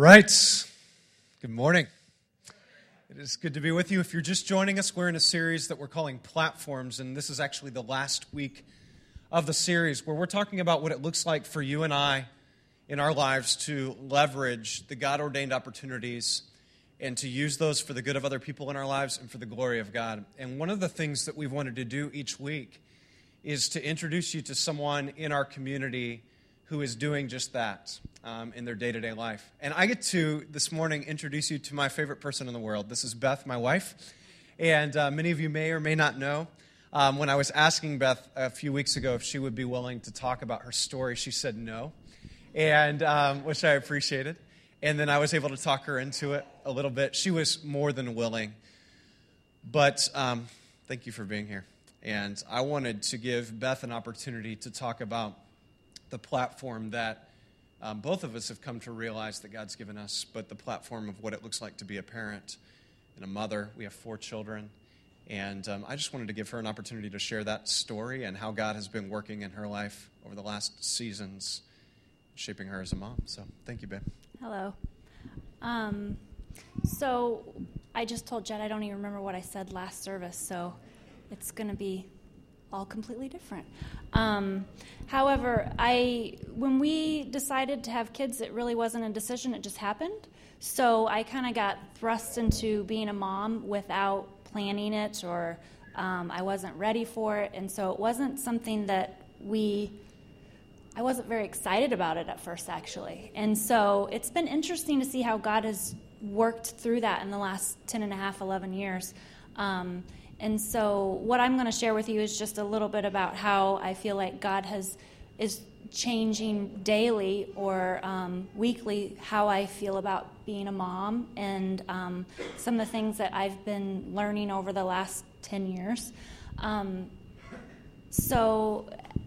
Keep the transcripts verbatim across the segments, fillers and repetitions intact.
right. Good morning. It is good to be with you. If you're just joining us, we're in a series that we're calling Platforms, and this is actually the last week of the series where we're talking about what it looks like for you and I in our lives to leverage the God-ordained opportunities and to use those for the good of other people in our lives and for the glory of God. And one of the things that we've wanted to do each week is to introduce you to someone in our community who is doing just that um, in their day-to-day life. And I get to, this morning, introduce you to my favorite person in the world. This is Beth, my wife. And uh, many of you may or may not know, um, when I was asking Beth a few weeks ago if she would be willing to talk about her story, she said no, and um, which I appreciated. And then I was able to talk her into it a little bit. She was more than willing. But um, thank you for being here. And I wanted to give Beth an opportunity to talk about the platform that um, both of us have come to realize that God's given us, but the platform of what it looks like to be a parent and a mother. We have four children, and um, I just wanted to give her an opportunity to share that story and how God has been working in her life over the last seasons, shaping her as a mom. So thank you, babe. Hello. Um, so I just told Jed I don't even remember what I said last service, so it's going to be all completely different. Um, however, I when we decided to have kids, it really wasn't a decision. It just happened. So I kind of got thrust into being a mom without planning it, or um, I wasn't ready for it. And so it wasn't something that we, I wasn't very excited about it at first, actually. And so it's been interesting to see how God has worked through that in the last ten and a half, eleven years. Um, And so what I'm going to share with you is just a little bit about how I feel like God has is changing daily or um, weekly how I feel about being a mom, and um, some of the things that I've been learning over the last ten years. Um, so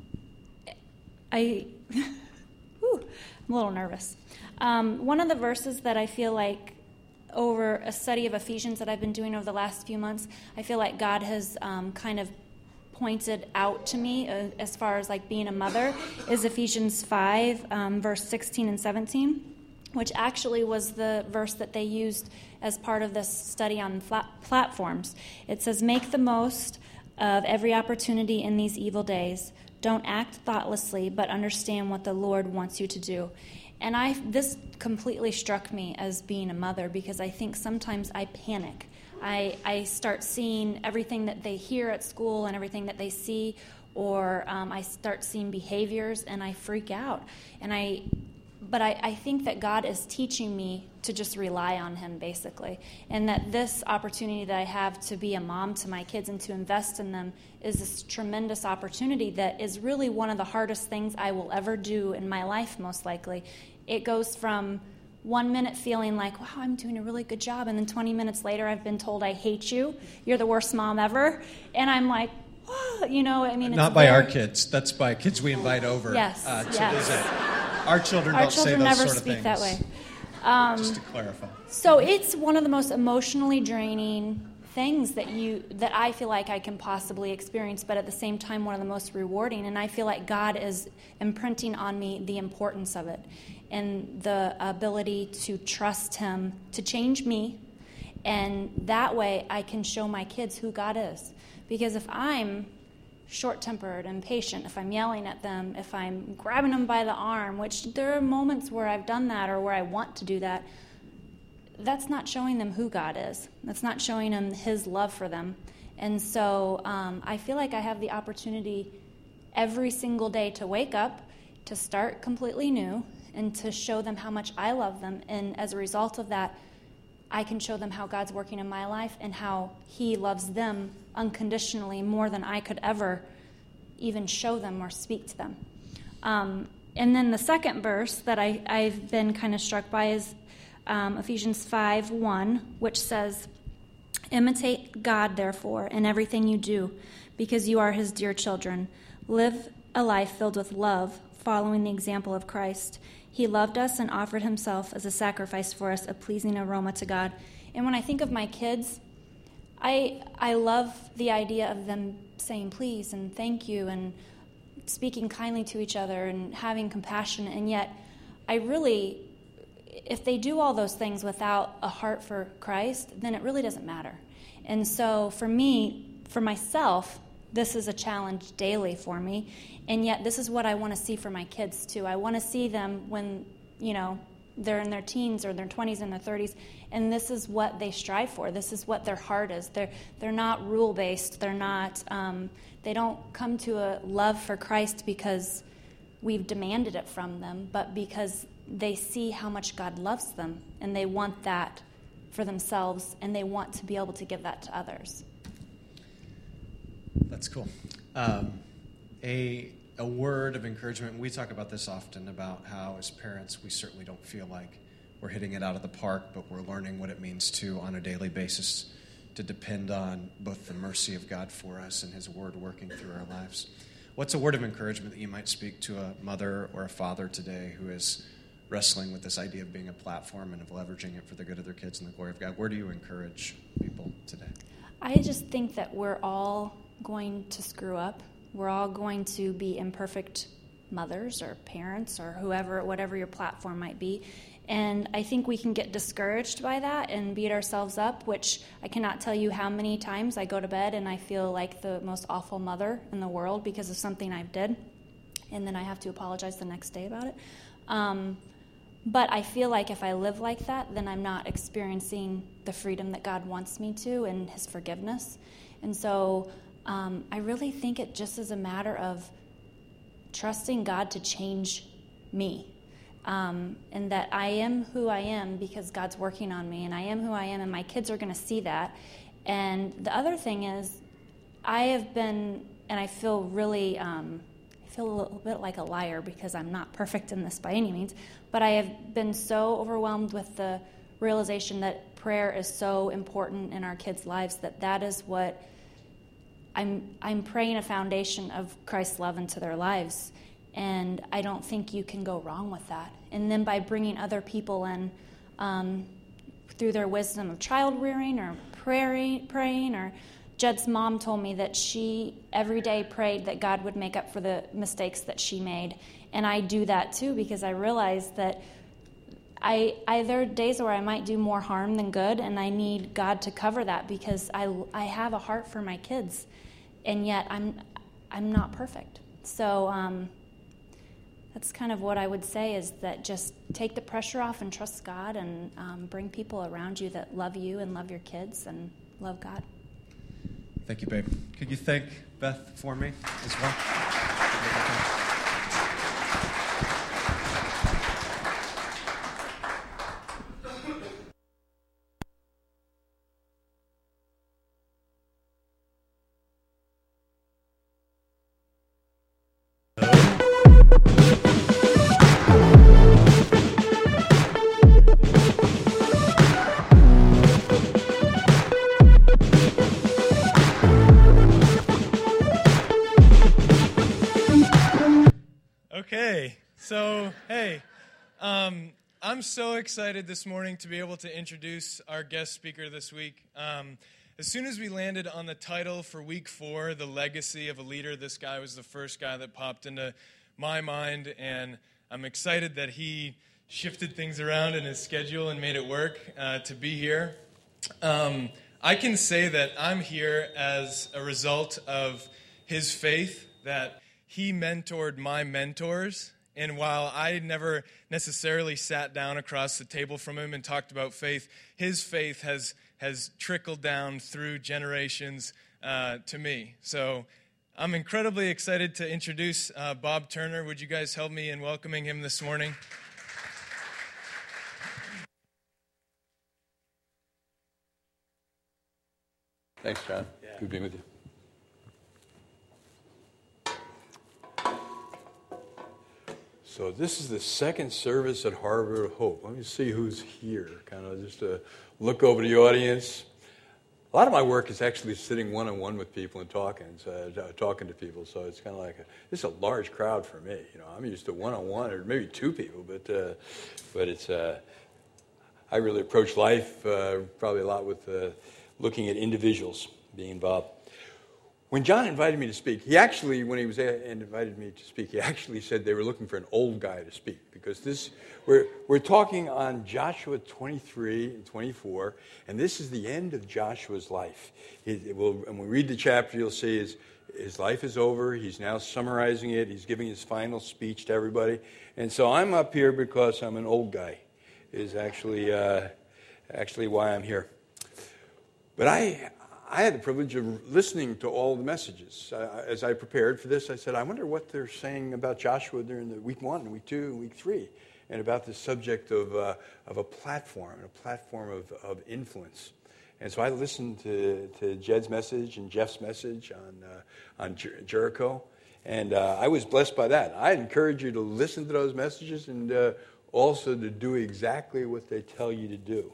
I, whew, I'm a little nervous. Um, one of the verses that I feel like over a study of Ephesians that I've been doing over the last few months, I feel like God has um, kind of pointed out to me uh, as far as like being a mother is Ephesians five, um, verse sixteen and seventeen, which actually was the verse that they used as part of this study on flat platforms. It says, "Make the most of every opportunity in these evil days. Don't act thoughtlessly, but understand what the Lord wants you to do." And I, this completely struck me as being a mother, because I think sometimes I panic. I, I start seeing everything that they hear at school and everything that they see, or um, I start seeing behaviors and I freak out. And I, but I, I think that God is teaching me to just rely on Him, basically, and that this opportunity that I have to be a mom to my kids and to invest in them is this tremendous opportunity that is really one of the hardest things I will ever do in my life, most likely. It goes from one minute feeling like, wow, I'm doing a really good job, and then twenty minutes later I've been told I hate you, you're the worst mom ever, and I'm like, oh, you know, I mean, it's not by very... our kids. That's by kids we invite over Yes, uh, to yes. visit. Our children Our don't children say those never sort of speak things. that way. Um, Just to clarify. So it's one of the most emotionally draining things that you that I feel like I can possibly experience, but at the same time, one of the most rewarding. And I feel like God is imprinting on me the importance of it and the ability to trust Him to change me. And that way I can show my kids who God is. Because if I'm short-tempered, impatient, if I'm yelling at them, if I'm grabbing them by the arm, which there are moments where I've done that or where I want to do that, that's not showing them who God is. That's not showing them His love for them. And so um, I feel like I have the opportunity every single day to wake up, to start completely new, and to show them how much I love them. And as a result of that, I can show them how God's working in my life and how He loves them unconditionally more than I could ever even show them or speak to them. Um, and then the second verse that I, I've been kind of struck by is um, Ephesians five one, which says, "Imitate God, therefore, in everything you do, because you are His dear children. Live a life filled with love, following the example of Christ. He loved us and offered Himself as a sacrifice for us, a pleasing aroma to God." And when I think of my kids, I I love the idea of them saying please and thank you and speaking kindly to each other and having compassion, and yet I really if they do all those things without a heart for Christ, then it really doesn't matter. And so for me, for myself, this is a challenge daily for me. And yet this is what I want to see for my kids too. I want to see them when, you know, they're in their teens or their twenties and their thirties, and this is what they strive for. This is what their heart is. They're they're not rule-based. They're not, um, they don't come to a love for Christ because we've demanded it from them, but because they see how much God loves them, and they want that for themselves, and they want to be able to give that to others. That's cool. Um, a a word of encouragement. We talk about this often, about how as parents we certainly don't feel like we're hitting it out of the park, but we're learning what it means to, on a daily basis, to depend on both the mercy of God for us and his word working through our lives. What's a word of encouragement that you might speak to a mother or a father today who is wrestling with this idea of being a platform and of leveraging it for the good of their kids and the glory of God? Where do you encourage people today? I just think that we're all going to screw up. We're all going to be imperfect mothers or parents or whoever, whatever your platform might be. And I think we can get discouraged by that and beat ourselves up, which I cannot tell you how many times I go to bed and I feel like the most awful mother in the world because of something I've did. And then I have to apologize the next day about it. Um, but I feel like if I live like that, then I'm not experiencing the freedom that God wants me to and his forgiveness. And so um, I really think it just is a matter of trusting God to change me. Um, and that I am who I am because God's working on me, and I am who I am, and my kids are going to see that. And the other thing is, I have been, and I feel really, um, I feel a little bit like a liar because I'm not perfect in this by any means, but I have been so overwhelmed with the realization that prayer is so important in our kids' lives that that is what I'm, I'm praying a foundation of Christ's love into their lives. And I don't think you can go wrong with that. And then by bringing other people in um, through their wisdom of child rearing or praying, praying, or Jed's mom told me that she every day prayed that God would make up for the mistakes that she made. And I do that too because I realize that I, I there are days where I might do more harm than good, and I need God to cover that because I, I have a heart for my kids, and yet I'm I'm not perfect. So. Um, That's kind of what I would say, is that just take the pressure off and trust God, and um, bring people around you that love you and love your kids and love God. Thank you, babe. Could you thank Beth for me as well? Okay, so, hey, um, I'm so excited this morning to be able to introduce our guest speaker this week. Um, as soon as we landed on the title for week four, The Legacy of a Leader, this guy was the first guy that popped into my mind, and I'm excited that he shifted things around in his schedule and made it work uh, to be here. Um, I can say that I'm here as a result of his faith, that he mentored my mentors, and while I never necessarily sat down across the table from him and talked about faith, his faith has has trickled down through generations uh, to me. So I'm incredibly excited to introduce uh, Bob Turner. Would you guys help me in welcoming him this morning? Thanks, John. Yeah. Good being with you. So this is the second service at Harbor of Hope. Let me see who's here, kind of just to look over the audience. A lot of my work is actually sitting one-on-one with people and talking, so, uh, talking to people, so it's kind of like, a, it's a large crowd for me. You know, I'm used to one-on-one or maybe two people, but uh, but it's, uh, I really approach life uh, probably a lot with uh, looking at individuals being involved. When John invited me to speak, he actually, when he was a- invited me to speak, he actually said they were looking for an old guy to speak, because this we're we're talking on Joshua twenty-three and twenty-four, and this is the end of Joshua's life. It, it will, and when we read the chapter, you'll see his his life is over. He's now summarizing it. He's giving his final speech to everybody, and so I'm up here because I'm an old guy. Is actually uh, actually why I'm here. But I. I had the privilege of listening to all the messages. Uh, as I prepared for this, I said, I wonder what they're saying about Joshua during the week one, and week two, and week three, and about the subject of uh, of a platform, a platform of, of influence. And so I listened to, to Jed's message and Jeff's message on uh, on Jer- Jericho, and uh, I was blessed by that. I encourage you to listen to those messages and uh, also to do exactly what they tell you to do.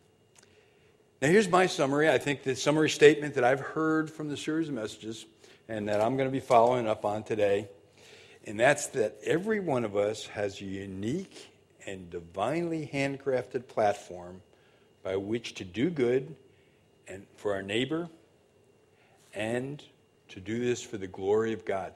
Now, here's my summary. I think the summary statement that I've heard from the series of messages and that I'm going to be following up on today, and that's that every one of us has a unique and divinely handcrafted platform by which to do good and for our neighbor and to do this for the glory of God.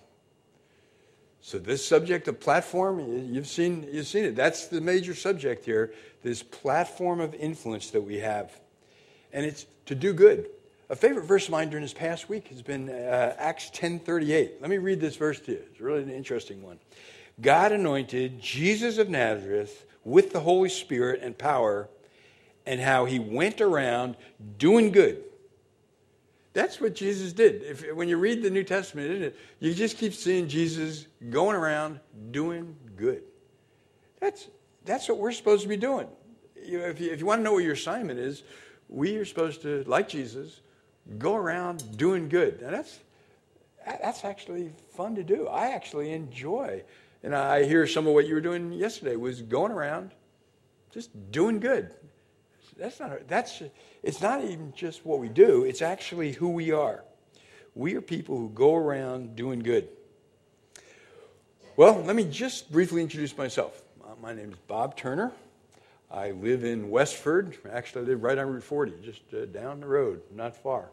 So this subject of platform, you've seen, you've seen it. That's the major subject here, this platform of influence that we have. And it's to do good. A favorite verse of mine during this past week has been uh, Acts ten thirty-eight. Let me read this verse to you. It's really an interesting one. God anointed Jesus of Nazareth with the Holy Spirit and power, and how he went around doing good. That's what Jesus did. If, when you read the New Testament, isn't it? You just keep seeing Jesus going around doing good. That's, that's what we're supposed to be doing. You know, if, you, if you want to know what your assignment is, we are supposed to, like Jesus, go around doing good. And that's that's actually fun to do. I actually enjoy. And I hear some of what you were doing yesterday was going around just doing good. That's not, that's, it's not even just what we do. It's actually who we are. We are people who go around doing good. Well, let me just briefly introduce myself. My name is Bob Turner. I live in Westford. Actually, I live right on Route forty, just uh, down the road, not far.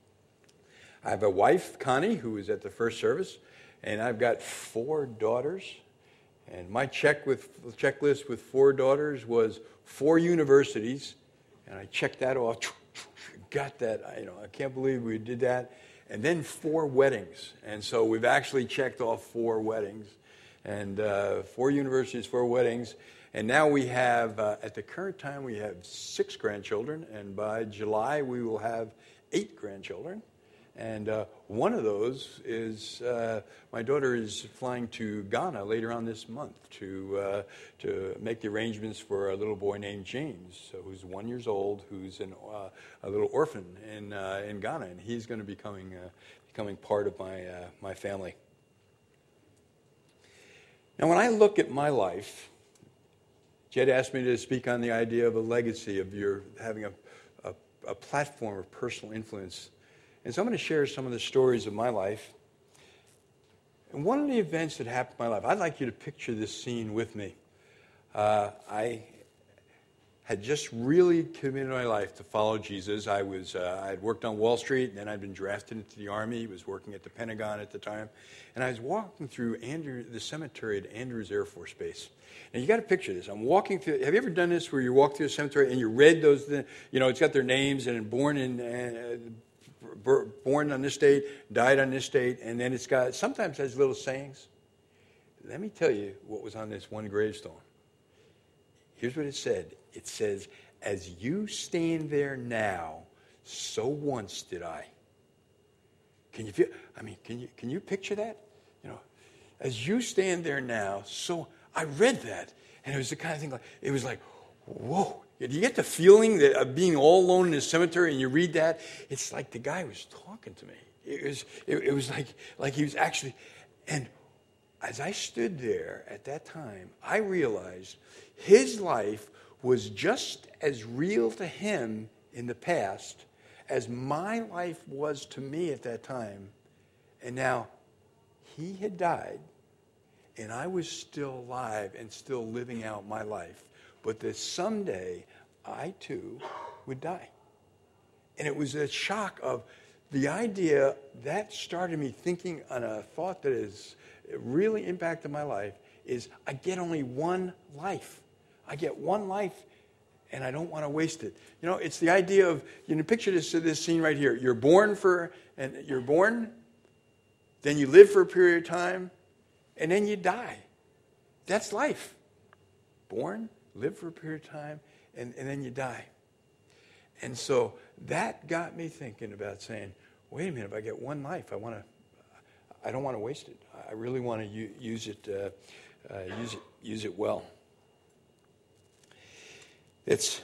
I have a wife, Connie, who is at the first service, and I've got four daughters. And my check with checklist with four daughters was four universities, and I checked that off. Got that. You know, I can't believe we did that. And then four weddings, and so we've actually checked off four weddings, and uh, four universities, four weddings. And now we have, uh, at the current time, we have six grandchildren, and by July we will have eight grandchildren. And uh, one of those is, uh, my daughter is flying to Ghana later on this month to uh, to make the arrangements for a little boy named James, who's one years old, who's an, uh, a little orphan in uh, in Ghana, and he's going to be becoming, uh, becoming part of my uh, my family. Now, when I look at my life, Jed asked me to speak on the idea of a legacy, of your having a, a, a platform of personal influence. And so I'm going to share some of the stories of my life. And one of the events that happened in my life, I'd like you to picture this scene with me. Uh, I had just really committed my life to follow Jesus. I was uh, I had worked on Wall Street, and then I'd been drafted into the Army. Was working at the Pentagon at the time. And I was walking through Andrew, the cemetery at Andrews Air Force Base. And you got to picture this. I'm walking through. Have you ever done this where you walk through a cemetery and you read those? You know, it's got their names and born in, uh, born on this date, died on this date, and then it's got sometimes has little sayings. Let me tell you what was on this one gravestone. Here's what it said. It says, "As you stand there now, so once did I." Can you feel? I mean, can you can you picture that? You know, as you stand there now, so. I read that, and it was the kind of thing like, it was like, whoa. Do you get the feeling that of being all alone in the cemetery and you read that? It's like the guy was talking to me. It was, it, it was like, like he was actually, and as I stood there at that time, I realized his life was just as real to him in the past as my life was to me at that time. And now he had died. And I was still alive and still living out my life. But that someday, I too would die. And it was a shock of, the idea, that started me thinking on a thought that has really impacted my life, is I get only one life. I get one life, and I don't want to waste it. You know, it's the idea of, you know, picture this, this scene right here. You're born for, and you're born, then you live for a period of time, and then you die. That's life. Born, live for a period of time, and, and then you die. And so that got me thinking about saying, wait a minute, if I get one life, I want to, I don't want to waste it. I really want to u- use it, uh, uh, use it, use it well. It's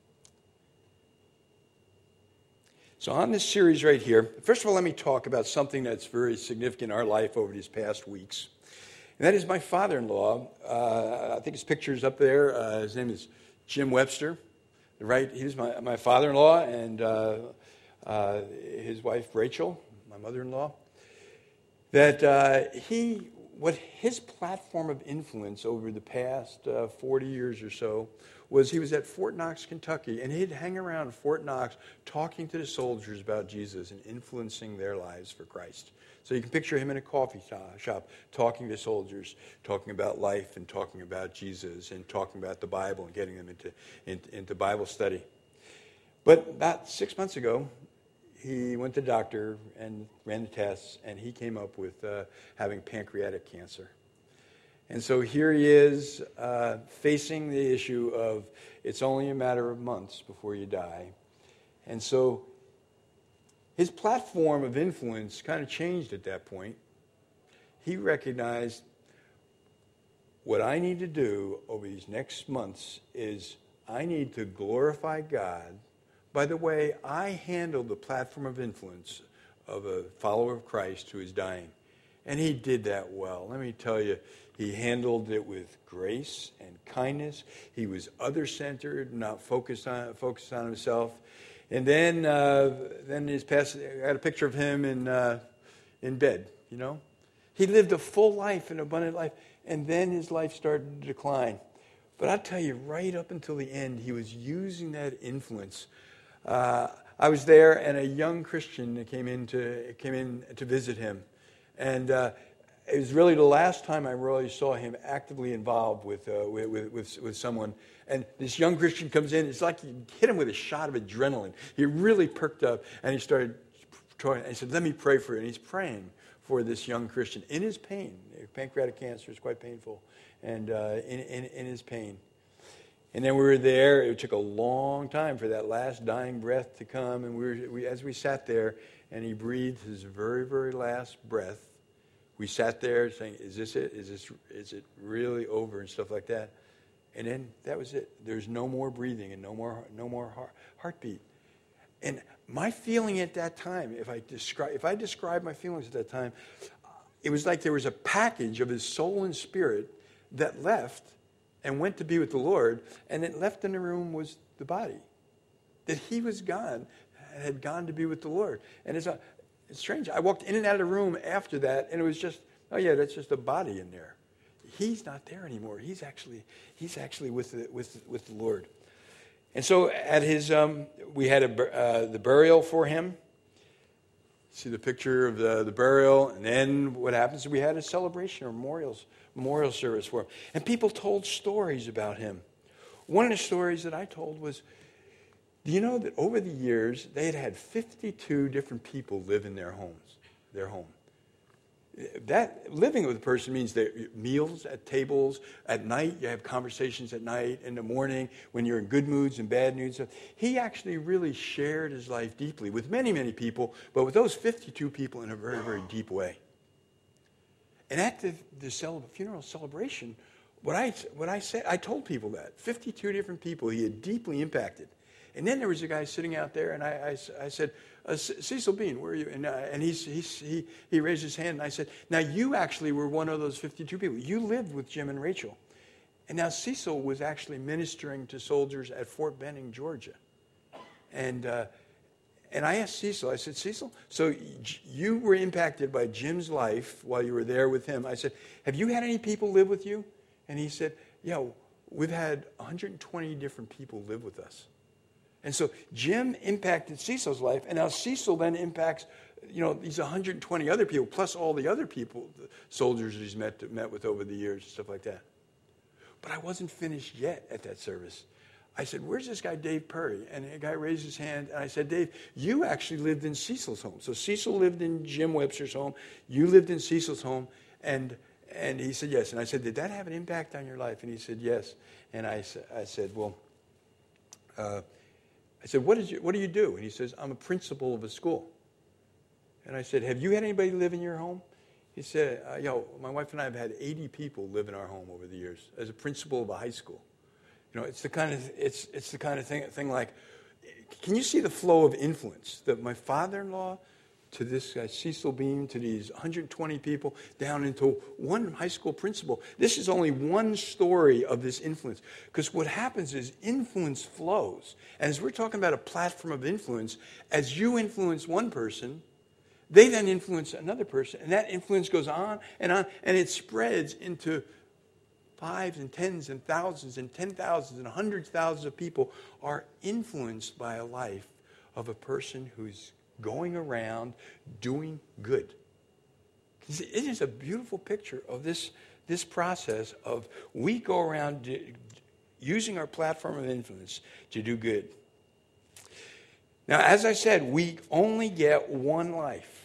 so on this series right here. First of all, let me talk about something that's very significant in our life over these past weeks, and that is my father-in-law. Uh, I think his picture's up there. Uh, his name is Jim Webster. Right, he was my, my father-in-law, and uh, uh, his wife Rachel, my mother-in-law. That uh, he, what his platform of influence over the past uh, forty years or so was, he was at Fort Knox, Kentucky, and he'd hang around Fort Knox talking to the soldiers about Jesus and influencing their lives for Christ. So you can picture him in a coffee shop talking to soldiers, talking about life and talking about Jesus and talking about the Bible and getting them into, into, into Bible study. But about six months ago, he went to the doctor and ran the tests, and he came up with uh, having pancreatic cancer. And so here he is uh, facing the issue of it's only a matter of months before you die. And so his platform of influence kind of changed at that point. He recognized what I need to do over these next months is I need to glorify God by the way I handle the platform of influence of a follower of Christ who is dying. And he did that well. Let me tell you, he handled it with grace and kindness. He was other-centered, not focused on focused on himself. And then, uh, then his past, I had a picture of him in uh, in bed. You know, he lived a full life, an abundant life, and then his life started to decline. But I'll tell you, right up until the end, he was using that influence. Uh, I was there, and a young Christian came in to came in to visit him, and uh, it was really the last time I really saw him actively involved with uh, with, with with someone. And this young Christian comes in. It's like you hit him with a shot of adrenaline. He really perked up, and he started trying. He said, "Let me pray for you." And he's praying for this young Christian in his pain. Pancreatic cancer is quite painful, and uh, in, in in his pain. And then we were there. It took a long time for that last dying breath to come. And we were, we, as we sat there, and he breathed his very, very last breath, we sat there saying, "Is this it? Is this? Is it really over?" and stuff like that. And then that was it. There's no more breathing and no more, no more heart, heartbeat. And my feeling at that time, if I describe, if I describe my feelings at that time, it was like there was a package of his soul and spirit that left and went to be with the Lord, and it left in the room was the body. That he was gone, had gone to be with the Lord. And it's, a, it's strange. I walked in and out of the room after that, and it was just, oh yeah, that's just a body in there. He's not there anymore. He's actually he's actually with the, with with the Lord. And so at his um, we had a uh, the burial for him. See the picture of the, the burial, and then what happens is we had a celebration or memorials memorial service for him, and people told stories about him. One of the stories that I told was, do you know that over the years they had had fifty-two different people live in their homes, their home. That living with a person means that meals at tables, at night, you have conversations at night, in the morning, when you're in good moods and bad moods. He actually really shared his life deeply with many, many people, but with those fifty-two people in a very, very deep way. And at the, the cel- funeral celebration, what I, what I said, I told people that. fifty-two different people he had deeply impacted. And then there was a guy sitting out there, and I, I, I said, uh, Cecil Bean, where are you? And, uh, and he's, he's, he, he raised his hand, and I said, now you actually were one of those fifty-two people. You lived with Jim and Rachel. And now Cecil was actually ministering to soldiers at Fort Benning, Georgia. And uh, and I asked Cecil, I said, Cecil, so you were impacted by Jim's life while you were there with him. I said, have you had any people live with you? And he said, yeah, we've had one hundred twenty different people live with us. And so Jim impacted Cecil's life, and now Cecil then impacts, you know, these one hundred twenty other people, plus all the other people, the soldiers he's met, met with over the years, stuff like that. But I wasn't finished yet at that service. I said, where's this guy, Dave Perry? And a guy raised his hand, and I said, Dave, you actually lived in Cecil's home. So Cecil lived in Jim Webster's home. You lived in Cecil's home. And and he said, yes. And I said, did that have an impact on your life? And he said, yes. And I, I said, well, uh, I said, what, is you, what do you do? And he says, I'm a principal of a school. And I said, have you had anybody live in your home? He said, uh, yo, my wife and I have had eighty people live in our home over the years as a principal of a high school. You know, it's the kind of it's it's the kind of thing thing like, can you see the flow of influence that my father-in-law to this guy Cecil Beam to these one hundred twenty people down into one high school principal? This is only one story of this influence, because what happens is influence flows, and as we're talking about a platform of influence, as you influence one person, they then influence another person, and that influence goes on and on, and it spreads into fives and tens and thousands and ten thousands and hundreds of thousands of people are influenced by a life of a person who's going around doing good. It is a beautiful picture of this, this process of we go around d- using our platform of influence to do good. Now, as I said, we only get one life.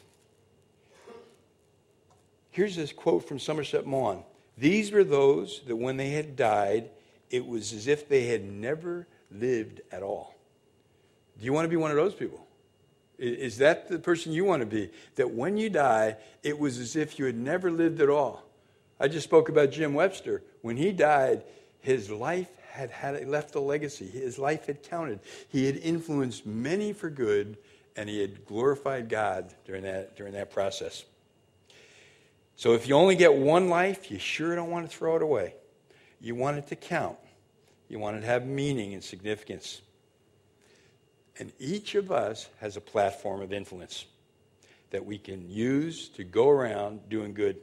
Here's this quote from Somerset Maugham. These were those that when they had died, it was as if they had never lived at all. Do you want to be one of those people? Is that the person you want to be? That when you die, it was as if you had never lived at all. I just spoke about Jim Webster. When he died, his life had, had left a legacy. His life had counted. He had influenced many for good, and he had glorified God during that, during that process. So if you only get one life, you sure don't want to throw it away. You want it to count. You want it to have meaning and significance. And each of us has a platform of influence that we can use to go around doing good.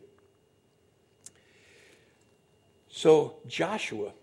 So Joshua,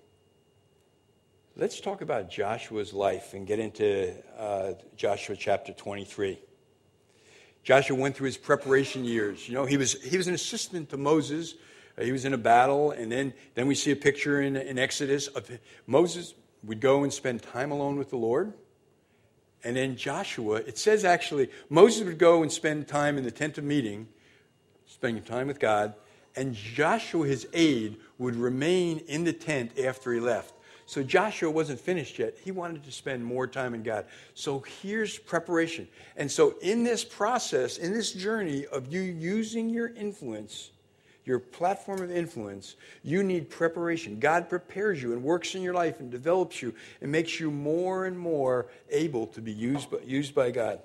let's talk about Joshua's life and get into uh, Joshua chapter twenty-three. Joshua went through his preparation years. You know, he was he was an assistant to Moses. Uh, he was in a battle, and then, then we see a picture in, in Exodus of Moses would go and spend time alone with the Lord. And then Joshua, it says actually, Moses would go and spend time in the tent of meeting, spending time with God, and Joshua, his aide, would remain in the tent after he left. So Joshua wasn't finished yet. He wanted to spend more time in God. So here's preparation. And so in this process, in this journey of you using your influence, your platform of influence, you need preparation. God prepares you and works in your life and develops you and makes you more and more able to be used by, used by God.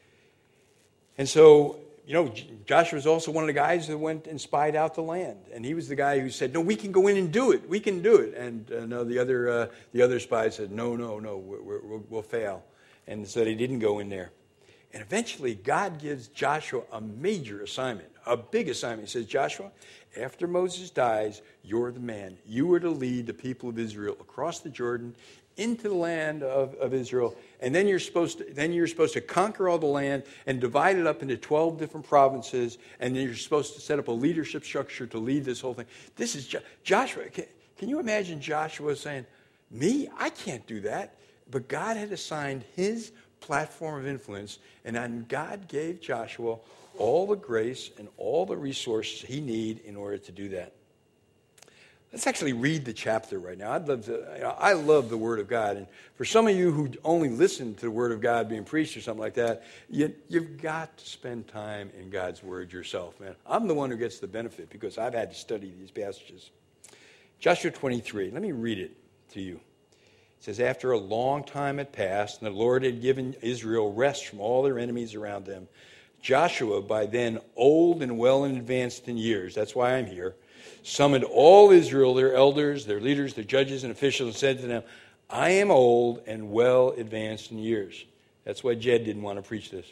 And so, you know, Joshua was also one of the guys that went and spied out the land. And he was the guy who said, no, we can go in and do it. We can do it. And uh, no, the other uh, the other spies said, no, no, no, we're, we're, we'll fail. And so they didn't go in there. And eventually, God gives Joshua a major assignment, a big assignment. He says, Joshua, after Moses dies, you're the man. You are to lead the people of Israel across the Jordan into the land of, of Israel. And then you're supposed to then you're supposed to conquer all the land and divide it up into twelve different provinces. And then you're supposed to set up a leadership structure to lead this whole thing. This is jo- Joshua. Can, can you imagine Joshua saying, me? I can't do that. But God had assigned his platform of influence, and then God gave Joshua all the grace and all the resources he needed in order to do that. Let's actually read the chapter right now. I'd love to. You know, I love the Word of God, and for some of you who only listen to the Word of God being preached or something like that, you, you've got to spend time in God's Word yourself, man. I'm the one who gets the benefit because I've had to study these passages. Joshua twenty-three. Let me read it to you. It says, after a long time had passed, and the Lord had given Israel rest from all their enemies around them, Joshua, by then old and well advanced in years, that's why I'm here, summoned all Israel, their elders, their leaders, their judges, and officials, and said to them, I am old and well advanced in years. That's why Jed didn't want to preach this.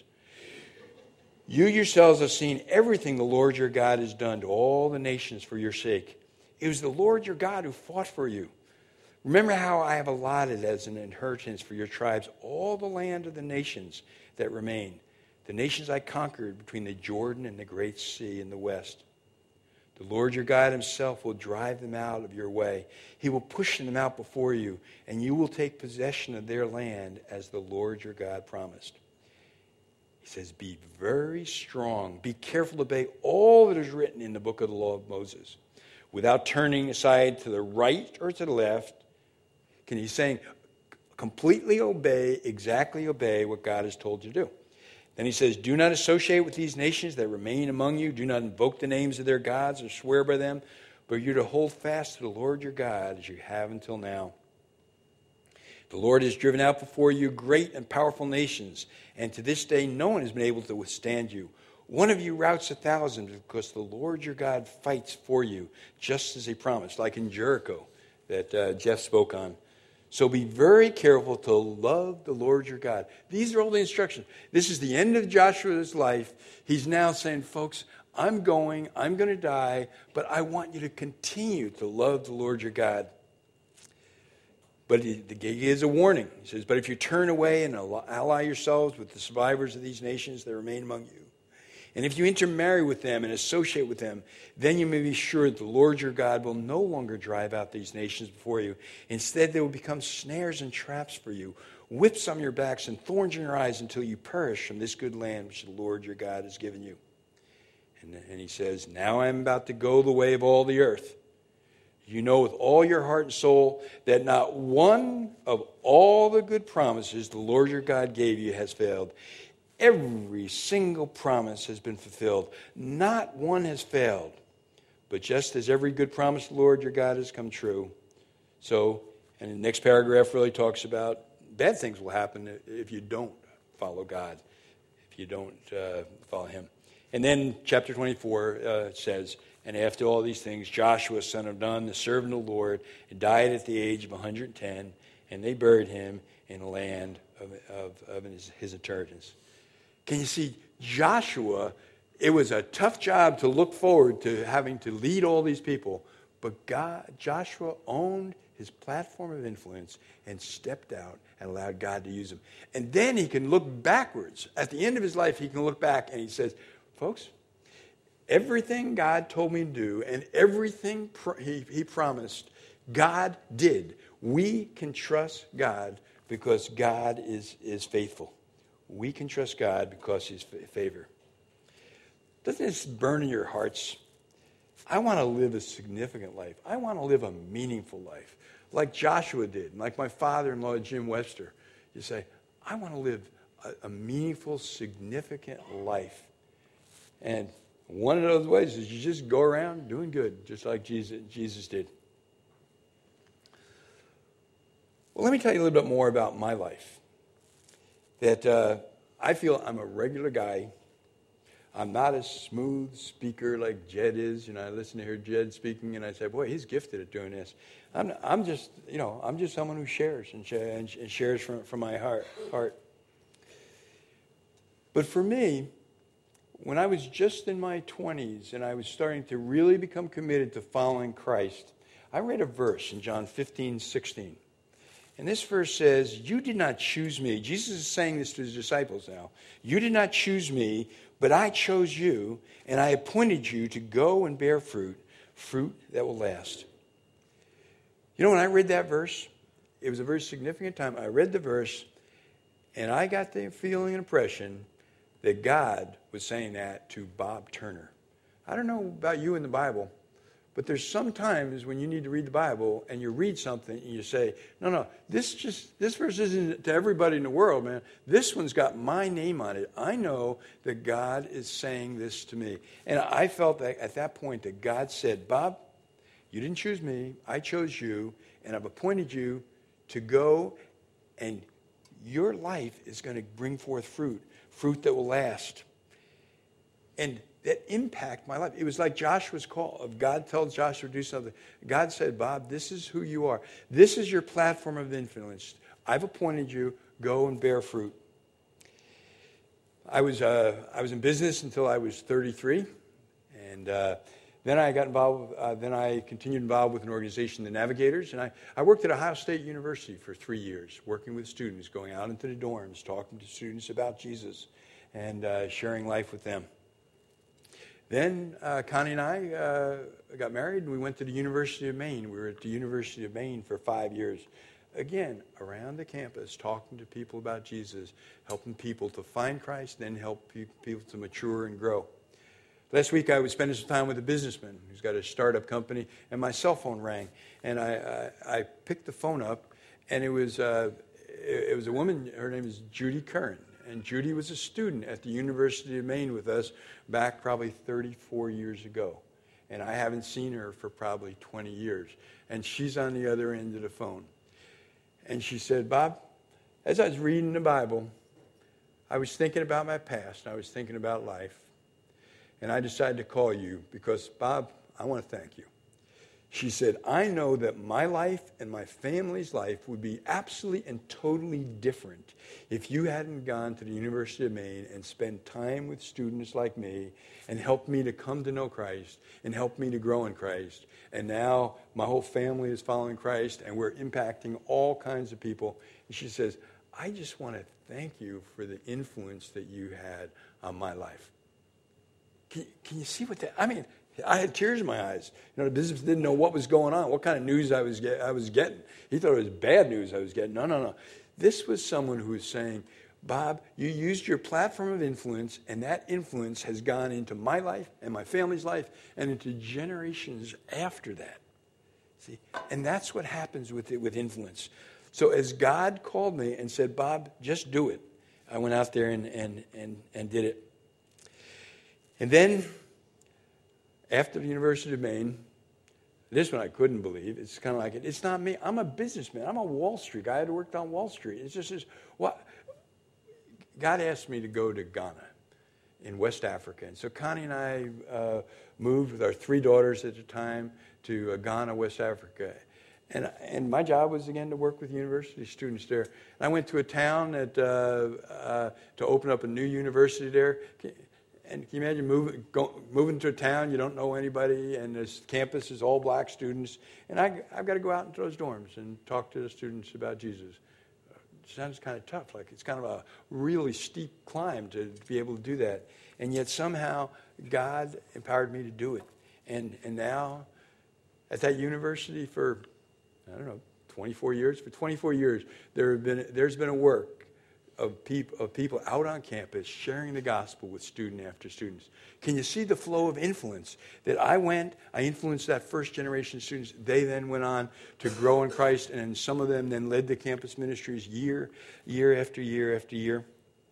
You yourselves have seen everything the Lord your God has done to all the nations for your sake. It was the Lord your God who fought for you. Remember how I have allotted as an inheritance for your tribes all the land of the nations that remain, the nations I conquered between the Jordan and the great sea in the west. The Lord your God himself will drive them out of your way. He will push them out before you, and you will take possession of their land as the Lord your God promised. He says, be very strong. Be careful to obey all that is written in the book of the law of Moses, without turning aside to the right or to the left. Can he's saying, completely obey, exactly obey what God has told you to do. Then he says, do not associate with these nations that remain among you. Do not invoke the names of their gods or swear by them, but you're to hold fast to the Lord your God as you have until now. The Lord has driven out before you great and powerful nations, and to this day no one has been able to withstand you. One of you routs a thousand because the Lord your God fights for you, just as he promised, like in Jericho that uh, Jeff spoke on. So be very careful to love the Lord your God. These are all the instructions. This is the end of Joshua's life. He's now saying, folks, I'm going, I'm going to die, but I want you to continue to love the Lord your God. But he, he gives a warning. He says, but if you turn away and ally yourselves with the survivors of these nations that remain among you, and if you intermarry with them and associate with them, then you may be sure that the Lord your God will no longer drive out these nations before you. Instead, they will become snares and traps for you, whips on your backs and thorns in your eyes until you perish from this good land which the Lord your God has given you. And, and he says, now I am about to go the way of all the earth. You know with all your heart and soul that not one of all the good promises the Lord your God gave you has failed. Every single promise has been fulfilled. Not one has failed. But just as every good promise of the Lord your God has come true. So, and the next paragraph really talks about bad things will happen if you don't follow God, if you don't uh, follow him. And then chapter twenty-four uh, says, and after all these things, Joshua, son of Nun, the servant of the Lord, died at the age of one hundred ten, and they buried him in the land of, of, of his, his inheritance. Can you see, Joshua, it was a tough job to look forward to having to lead all these people, but God, Joshua owned his platform of influence and stepped out and allowed God to use him. And then he can look backwards. At the end of his life, he can look back and he says, folks, everything God told me to do and everything pr- he, he promised, God did. We can trust God because God is, is faithful. We can trust God because he's favor. Doesn't this burn in your hearts? I want to live a significant life. I want to live a meaningful life, like Joshua did, like my father-in-law, Jim Webster. You say, I want to live a, a meaningful, significant life. And one of those ways is you just go around doing good, just like Jesus, Jesus did. Well, let me tell you a little bit more about my life. That uh, I feel I'm a regular guy. I'm not a smooth speaker like Jed is. You know, I listen to hear Jed speaking, and I say, boy, he's gifted at doing this. I'm, I'm just, you know, I'm just someone who shares and, and shares from, from my heart, heart. But for me, when I was just in my twenties and I was starting to really become committed to following Christ, I read a verse in John fifteen sixteen. And this verse says, you did not choose me. Jesus is saying this to his disciples now. You did not choose me, but I chose you, and I appointed you to go and bear fruit, fruit that will last. You know, when I read that verse, it was a very significant time. I read the verse, and I got the feeling and impression that God was saying that to Bob Turner. I don't know about you in the Bible, but there's some times when you need to read the Bible and you read something and you say, no, no, this just this verse isn't to everybody in the world, man. This one's got my name on it. I know that God is saying this to me. And I felt that at that point that God said, Bob, you didn't choose me. I chose you, and I've appointed you to go, and your life is going to bring forth fruit, fruit that will last. And that impact my life. It was like Joshua's call. If God tells Joshua to do something, God said, Bob, this is who you are. This is your platform of influence. I've appointed you. Go and bear fruit. I was uh, I was in business until I was thirty-three. And uh, Then I got involved, uh, then I continued involved with an organization, the Navigators, and I, I worked at Ohio State University for three years, working with students, going out into the dorms, talking to students about Jesus, and uh, sharing life with them. Then uh, Connie and I uh, got married, and we went to the University of Maine. We were at the University of Maine for five years. Again, around the campus, talking to people about Jesus, helping people to find Christ, then help pe- people to mature and grow. Last week, I was spending some time with a businessman who's got a startup company, and my cell phone rang. And I, I, I picked the phone up, and it was, uh, it, it was a woman. Her name is Judy Curran. And Judy was a student at the University of Maine with us back probably thirty-four years ago. And I haven't seen her for probably twenty years. And she's on the other end of the phone. And she said, Bob, as I was reading the Bible, I was thinking about my past, and I was thinking about life. And I decided to call you because, Bob, I want to thank you. She said, I know that my life and my family's life would be absolutely and totally different if you hadn't gone to the University of Maine and spent time with students like me and helped me to come to know Christ and helped me to grow in Christ. And now my whole family is following Christ, and we're impacting all kinds of people. And she says, I just want to thank you for the influence that you had on my life. Can, can you see what that, I mean, I had tears in my eyes. You know, the business didn't know what was going on, what kind of news I was get, I was getting. He thought it was bad news I was getting. No, no, no. This was someone who was saying, Bob, you used your platform of influence, and that influence has gone into my life and my family's life and into generations after that. See, and that's what happens with it, with influence. So as God called me and said, Bob, just do it, I went out there and and and, and did it. And then, after the University of Maine, this one I couldn't believe. It's kind of like, it's not me. I'm a businessman. I'm a Wall Street guy. I had worked on Wall Street. It's just this, what? God asked me to go to Ghana in West Africa. And so Connie and I uh, moved with our three daughters at the time to uh, Ghana, West Africa. And and my job was, again, to work with university students there. And I went to a town that, uh, uh, to open up a new university there. And can you imagine moving, go, moving to a town, you don't know anybody, and this campus is all black students. And I, I've got to go out into those dorms and talk to the students about Jesus. It sounds kind of tough, like it's kind of a really steep climb to, to be able to do that. And yet somehow God empowered me to do it. And and now at that university for, I don't know, twenty-four years, for twenty-four years, there have been there's been a work of people of people out on campus sharing the gospel with student after students. Can you see the flow of influence? That I went, I influenced that first generation of students. They then went on to grow in Christ, and some of them then led the campus ministries year, year after year after year.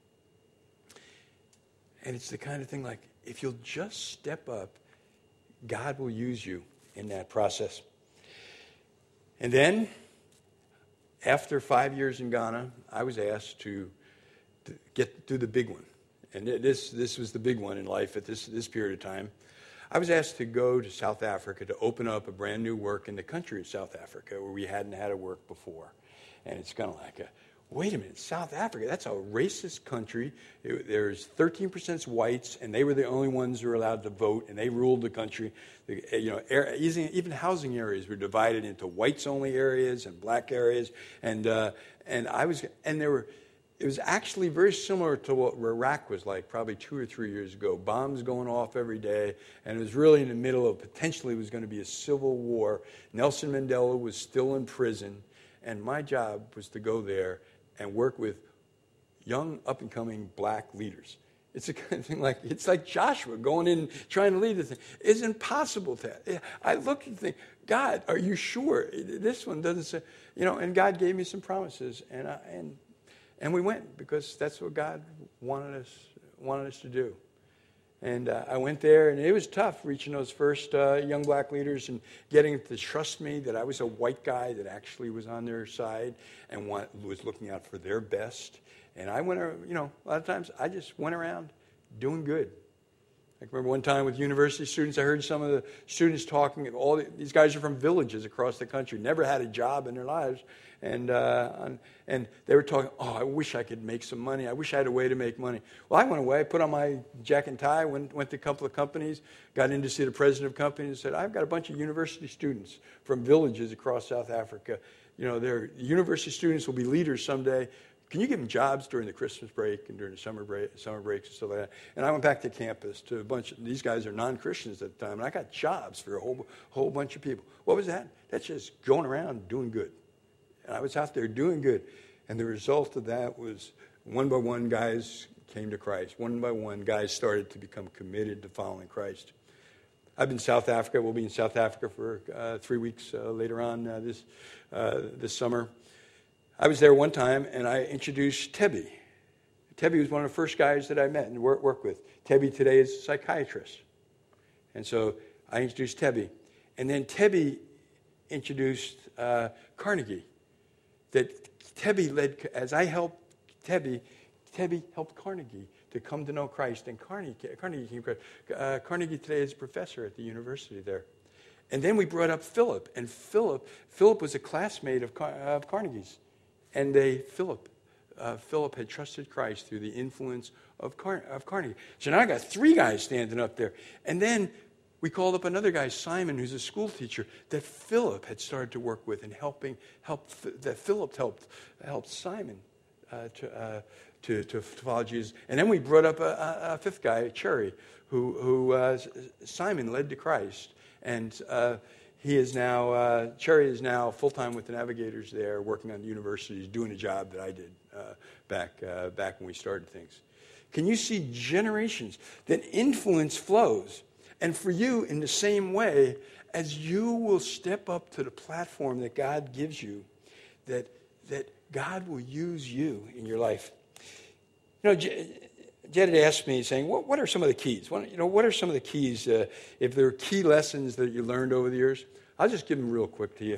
And it's the kind of thing like, if you'll just step up, God will use you in that process. And then, after five years in Ghana, I was asked to, to get to the big one. And this this was the big one in life at this, this period of time. I was asked to go to South Africa to open up a brand new work in the country of South Africa where we hadn't had a work before. And it's kind of like, a, wait a minute, South Africa, that's a racist country. It, there's thirteen percent whites, and they were the only ones who were allowed to vote, and they ruled the country. The, you know, air, even housing areas were divided into whites-only areas and black areas. And uh, and I was, and there were, it was actually very similar to what Iraq was like probably two or three years ago. Bombs going off every day, and it was really in the middle of potentially was going to be a civil war. Nelson Mandela was still in prison, and my job was to go there and work with young, up-and-coming black leaders. It's a kind of thing like, it's like Joshua going in trying to lead the thing. It's impossible to, I look and think, God, are you sure? This one doesn't say, you know, and God gave me some promises, and I, and and we went because that's what God wanted us wanted us to do. And uh, I went there, and it was tough reaching those first uh, young black leaders and getting them to trust me that I was a white guy that actually was on their side and want, was looking out for their best. And I went, you know, a lot of times I just went around doing good. I remember one time with university students, I heard some of the students talking. All the, these guys are from villages across the country, never had a job in their lives, and uh, and they were talking. Oh, I wish I could make some money. I wish I had a way to make money. Well, I went away. I put on my jacket and tie. Went went to a couple of companies. Got in to see the president of companies. And said, I've got a bunch of university students from villages across South Africa. You know, they're university students will be leaders someday. Can you give them jobs during the Christmas break and during the summer break, summer breaks and stuff like that? And I went back to campus to a bunch of, these guys are non-Christians at the time, and I got jobs for a whole, whole bunch of people. What was that? That's just going around doing good. And I was out there doing good. And the result of that was one by one guys came to Christ. One by one guys started to become committed to following Christ. I've been in South Africa. We'll be in South Africa for uh, three weeks uh, later on uh, this uh, this summer. I was there one time, and I introduced Tebby. Tebby was one of the first guys that I met and work, work with. Tebby today is a psychiatrist. And so I introduced Tebby. And then Tebby introduced uh, Carnegie. That Tebby led, as I helped Tebby, Tebby helped Carnegie to come to know Christ. And Carnegie, Carnegie, came, uh, Carnegie today is a professor at the university there. And then we brought up Philip. And Philip, Philip was a classmate of, Car- of Carnegie's. And they, Philip, uh, Philip had trusted Christ through the influence of, Car- of Carnegie. So now I got three guys standing up there. And then we called up another guy, Simon, who's a school teacher, that Philip had started to work with and helping, helped, that Philip helped, helped Simon uh, to, uh, to, to follow Jesus. And then we brought up a, a, a fifth guy, Cherry, who, who uh, Simon led to Christ. And uh, He is now, uh, Cherry is now full-time with the Navigators there, working on the universities, doing a job that I did uh, back uh, back when we started things. Can you see generations that influence flows? And for you, in the same way, as you will step up to the platform that God gives you, that that God will use you in your life. You know, Jed had asked me, saying, what, what are some of the keys? What, you know, what are some of the keys, uh, if there are key lessons that you learned over the years? I'll just give them real quick to you.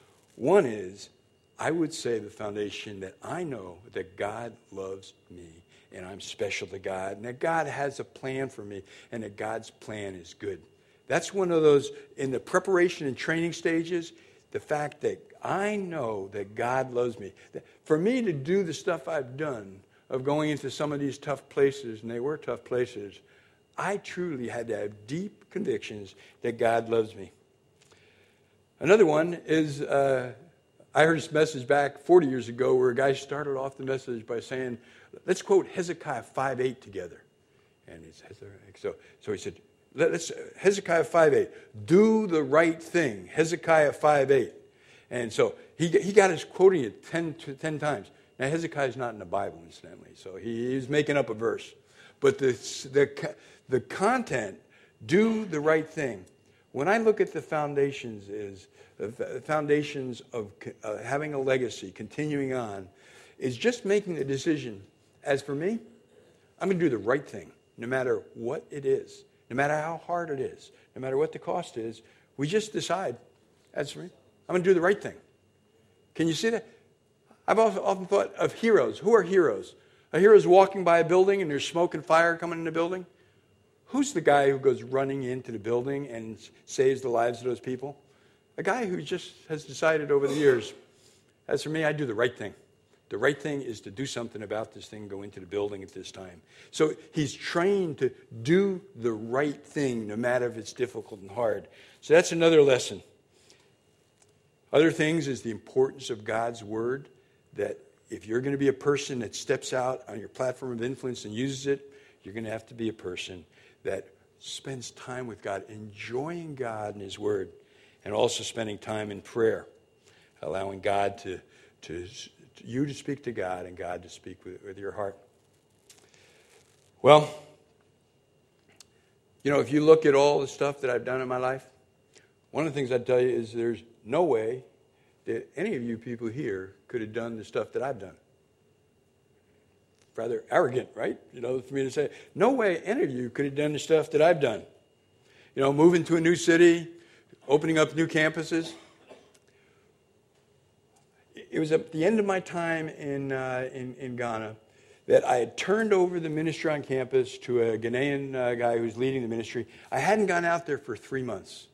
One is, I would say the foundation that I know that God loves me, and I'm special to God, and that God has a plan for me, and that God's plan is good. That's one of those, in the preparation and training stages, the fact that I know that God loves me. For me to do the stuff I've done, of going into some of these tough places, and they were tough places, I truly had to have deep convictions that God loves me. Another one is, uh, I heard this message back forty years ago where a guy started off the message by saying, let's quote Hezekiah five eight together. And it's, so, so he said, let's Hezekiah five eight, do the right thing, Hezekiah five eight. And so he, he got us quoting it ten, ten times. Now, Hezekiah is not in the Bible, incidentally, so he, he's making up a verse. But the, the, the content, do the right thing. When I look at the foundations, is the foundations of uh, having a legacy, continuing on, is just making the decision. As for me, I'm going to do the right thing, no matter what it is, no matter how hard it is, no matter what the cost is. We just decide, as for me, I'm going to do the right thing. Can you see that? I've often thought of heroes. Who are heroes? A hero is walking by a building and there's smoke and fire coming in the building. Who's the guy who goes running into the building and saves the lives of those people? A guy who just has decided over the years, as for me, I do the right thing. The right thing is to do something about this thing, go into the building at this time. So he's trained to do the right thing, no matter if it's difficult and hard. So that's another lesson. Other things is the importance of God's word. That if you're going to be a person that steps out on your platform of influence and uses it, you're going to have to be a person that spends time with God, enjoying God and his word, and also spending time in prayer, allowing God to, to, to you to speak to God and God to speak with, with your heart. Well, you know, if you look at all the stuff that I've done in my life, one of the things I'd tell you is there's no way that any of you people here could have done the stuff that I've done. Rather arrogant, right? You know, for me to say, no way any of you could have done the stuff that I've done. You know, moving to a new city, opening up new campuses. It was at the end of my time in uh, in, in Ghana that I had turned over the ministry on campus to a Ghanaian uh, guy who's leading the ministry. I hadn't gone out there for three months.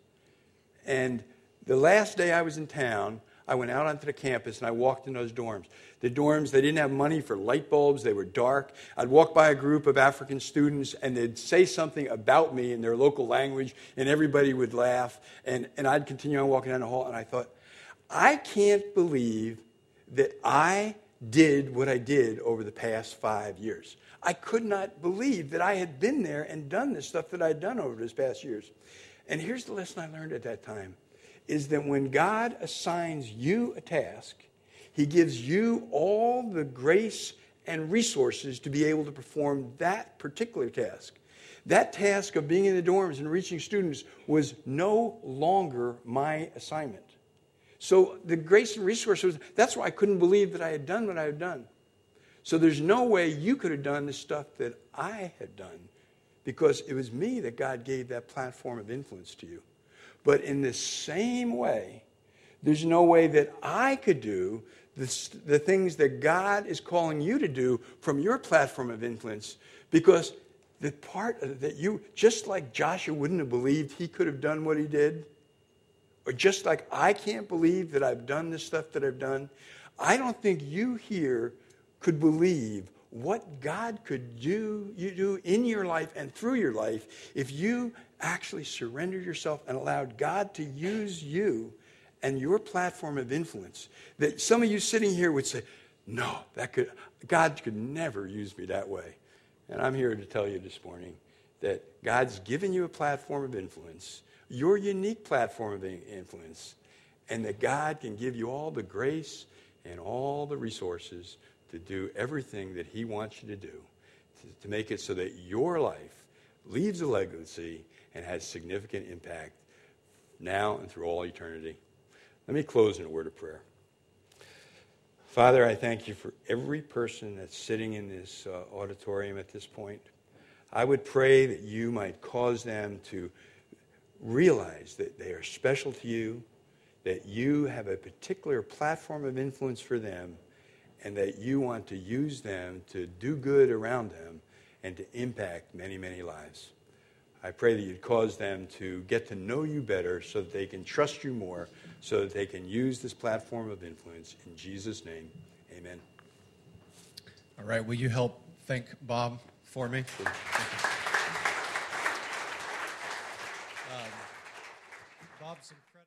And the last day I was in town, I went out onto the campus and I walked in those dorms. The dorms, they didn't have money for light bulbs. They were dark. I'd walk by a group of African students and they'd say something about me in their local language and everybody would laugh. And, and I'd continue on walking down the hall and I thought, I can't believe that I did what I did over the past five years. I could not believe that I had been there and done the stuff that I'd done over these past years. And here's the lesson I learned at that time, is that when God assigns you a task, he gives you all the grace and resources to be able to perform that particular task. That task of being in the dorms and reaching students was no longer my assignment. So the grace and resources, that's why I couldn't believe that I had done what I had done. So there's no way you could have done the stuff that I had done, because it was me that God gave that platform of influence to you. But in the same way, there's no way that I could do the, the things that God is calling you to do from your platform of influence, because the part that you, just like Joshua wouldn't have believed he could have done what he did, or just like I can't believe that I've done the stuff that I've done, I don't think you here could believe what God could do, you do in your life and through your life if you actually surrendered yourself and allowed God to use you and your platform of influence. That some of you sitting here would say, no, that could God could never use me that way. And I'm here to tell you this morning that God's given you a platform of influence, your unique platform of influence, and that God can give you all the grace and all the resources to do everything that he wants you to do, to, to make it so that your life leaves a legacy and has significant impact now and through all eternity. Let me close in a word of prayer. Father, I thank you for every person that's sitting in this uh, auditorium at this point. I would pray that you might cause them to realize that they are special to you, that you have a particular platform of influence for them, and that you want to use them to do good around them and to impact many, many lives. I pray that you'd cause them to get to know you better so that they can trust you more, so that they can use this platform of influence. In Jesus' name, amen. All right, will you help thank Bob for me? Um, Bob's incredible.